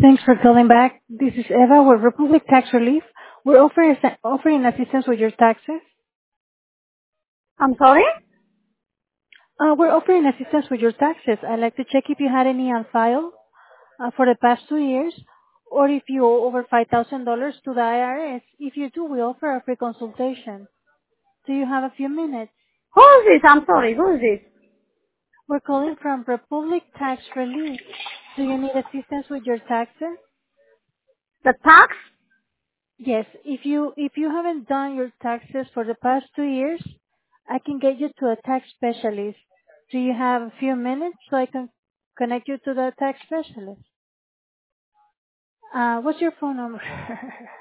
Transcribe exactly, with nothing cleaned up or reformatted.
Thanks for calling back. This is Eva with Republic Tax Relief. We're offering offering assistance with your taxes. I'm sorry? Uh, we're offering assistance with your taxes. I'd like to check if you had any on file uh, for the past two years, or if you owe over five thousand dollars to the I R S. If you do, we offer a free consultation. Do you have a few minutes? Who is this? I'm sorry. Who is this? We're calling from Republic Tax Relief. Do you need assistance with your taxes? The tax? Yes, if you if you haven't done your taxes for the past two years, I can get you to a tax specialist. Do you have a few minutes so I can connect you to the tax specialist? Uh, what's your phone number?